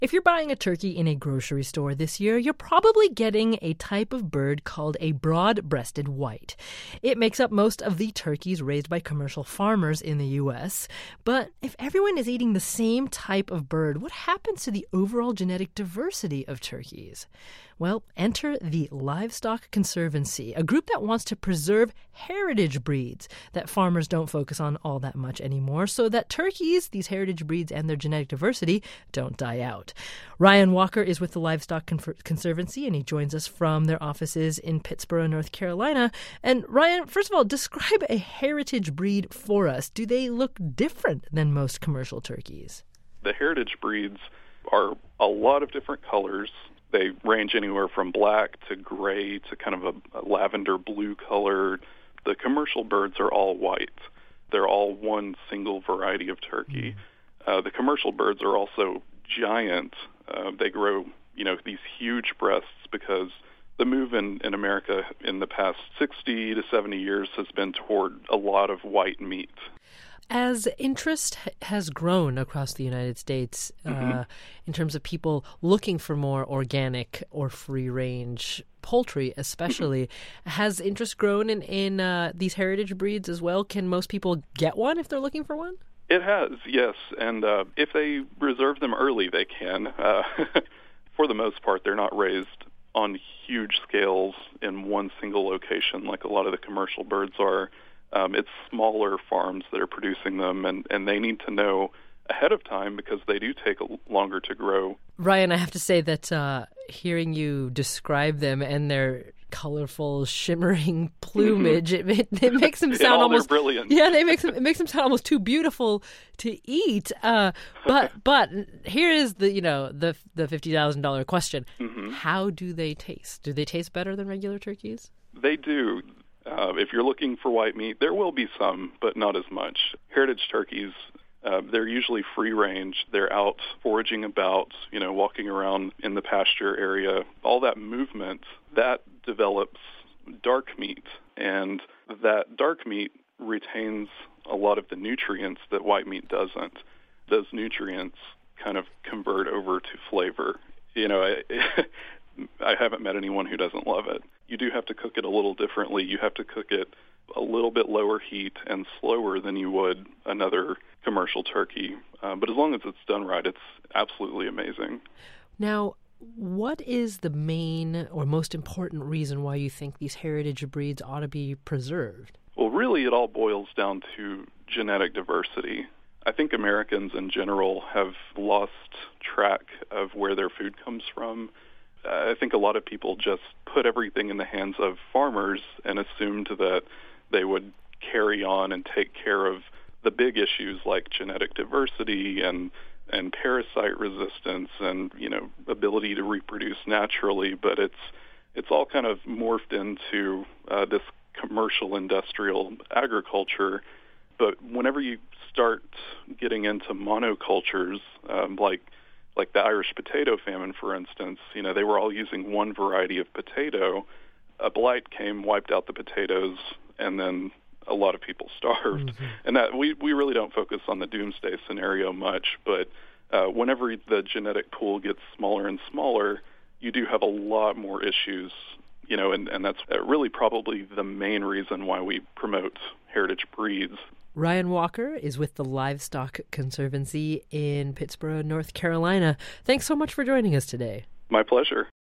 If you're buying a turkey in a grocery store this year, you're probably getting a type of bird called a broad-breasted white. It makes up most of the turkeys raised by commercial farmers in the U.S. But if everyone is eating the same type of bird, what happens to the overall genetic diversity of turkeys? Well, enter the Livestock Conservancy, a group that wants to preserve heritage breeds that farmers don't focus on all that much anymore, so that turkeys, these heritage breeds and their genetic diversity, don't die out. Ryan Walker is with the Livestock Conservancy, and he joins us from their offices in Pittsboro, North Carolina. And Ryan, first of all, describe a heritage breed for us. Do they look different than most commercial turkeys? The heritage breeds are a lot of different colors. They range anywhere from black to gray to kind of a lavender blue color. The commercial birds are all white. They're all one single variety of turkey. The commercial birds are also giant. They grow, these huge breasts because the move in America in the past 60 to 70 years has been toward a lot of white meat. As interest has grown across the United States in terms of people looking for more organic or free-range poultry especially, has interest grown in these heritage breeds as well? Can most people get one if they're looking for one? It has, yes. And if they reserve them early, they can. For the most part, they're not raised on huge scales in one single location like a lot of the commercial birds are. It's smaller farms that are producing them, and they need to know ahead of time because they do take longer to grow. Ryan, I have to say that hearing you describe them and their colorful, shimmering plumage, it makes them sound almost brilliant. Yeah, it makes them sound almost too beautiful to eat. But here is the $50,000 question: How do they taste? Do they taste better than regular turkeys? They do. If you're looking for white meat, there will be some, but not as much. Heritage turkeys, they're usually free range. They're out foraging about, walking around in the pasture area. All that movement, that develops dark meat, and that dark meat retains a lot of the nutrients that white meat doesn't. Those nutrients kind of convert over to flavor. I haven't met anyone who doesn't love it. You do have to cook it a little differently. You have to cook it a little bit lower heat and slower than you would another commercial turkey. But as long as it's done right, it's absolutely amazing. Now, what is the main or most important reason why you think these heritage breeds ought to be preserved? Well, really, it all boils down to genetic diversity. I think Americans in general have lost track of where their food comes from. I think a lot of people just put everything in the hands of farmers and assumed that they would carry on and take care of the big issues like genetic diversity and parasite resistance and, ability to reproduce naturally. But it's all kind of morphed into this commercial industrial agriculture. But whenever you start getting into monocultures, like the Irish potato famine, for instance, they were all using one variety of potato. A blight came, wiped out the potatoes, and then a lot of people starved. And that we really don't focus on the doomsday scenario much, but whenever the genetic pool gets smaller and smaller, you do have a lot more issues, and that's really probably the main reason why we promote heritage breeds. Ryan Walker is with the Livestock Conservancy in Pittsboro, North Carolina. Thanks so much for joining us today. My pleasure.